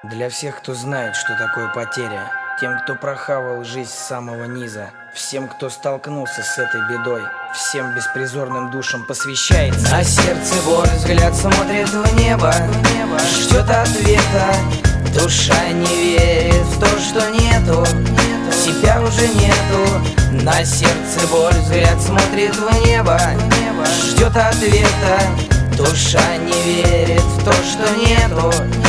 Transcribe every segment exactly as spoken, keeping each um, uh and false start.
Для всех, кто знает, что такое потеря, тем, кто прохавал жизнь с самого низа, всем, кто столкнулся с этой бедой, всем беспризорным душам посвящается. На сердце боль, взгляд смотрит в небо, ждет ответа. Душа не верит в то, что нету, себя уже нету. На сердце боль, взгляд смотрит в небо, ждет ответа. Душа не верит в то, что нету,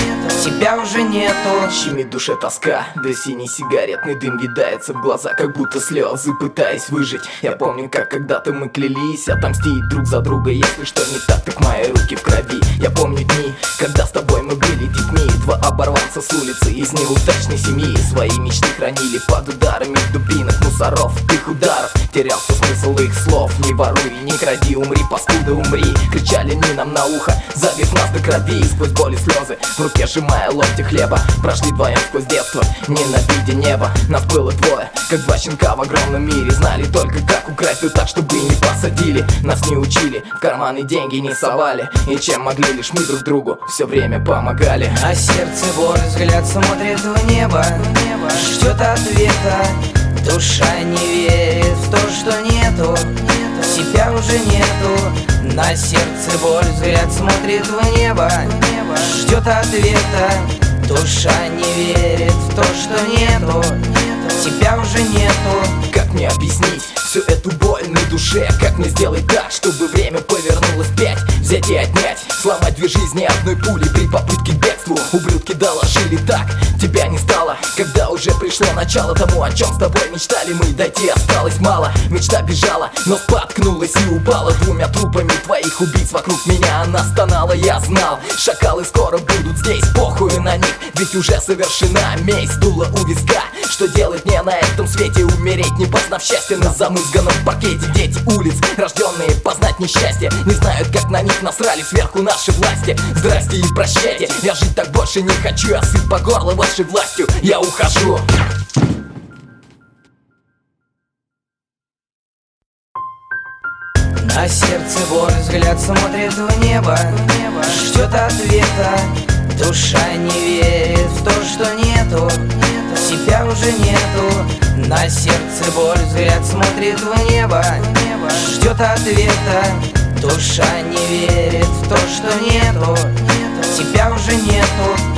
тебя уже нету. Щемит душе тоска, да синий сигаретный дым видается в глаза, как будто слезы, пытаясь выжить. Я помню, как когда-то мы клялись отомстить друг за друга. Если что не так, так мои руки в крови. Я помню дни, когда с тобой мы были детьми. Два оборванца с улицы из неудачной семьи свои мечты хранили под ударами дубинок, мусоров, их ударов. Терялся смысл их слов: не воруй, не кради, умри, паскуда, умри. Кричали они нам на ухо, забив нас до крови. Сквозь боль и слезы, в руке сжимая ломти хлеба, прошли вдвоем сквозь детство, ненавидя небо. Нас было двое, как два щенка в огромном мире. Знали только, как украсть, да так, чтобы не посадили. Нас не учили, в карманы деньги не совали, и чем могли, лишь мы друг другу все время помогали. На сердце боль, взгляд смотрит в небо, ждет ответа. Душа не верит в то, что нету, себя уже нету. На сердце боль, взгляд смотрит в небо, ждет ответа. Душа не верит в то, что нету, тебя уже нету. Как мне объяснить всю эту боль на душе? Как мне сделать так, чтобы время повернулось вспять? Взять и отнять, сломать две жизни одной пулей при попытке к бегству. Ублюдки доложили так, тебя не стало, когда уже пришло начало тому, о чем с тобой мечтали мы. Дойти осталось мало, мечта бежала, но споткнулась и упала. Двумя трупами твоих убийц вокруг меня она стонала. Я знал, шакалы скоро будут здесь, похуй на них, ведь уже совершена месть. Дуло у виска, что делать мне на этом свете? Умереть, не познав счастья на замызганном паркете. Дети улиц, рожденные познать несчастье, не знают, как на них насрали сверху наши власти. Здрасте и прощайте, я жить так больше не хочу. Я сыт по горло вашей властью, я ухожу. На сердце боль, взгляд смотрит в небо, ждет ответа. Душа не верит в то, что нету, себя уже нету. На сердце боль, взгляд смотрит в небо, ждет ответа. Душа не верит в то, что нету, тебя уже нету.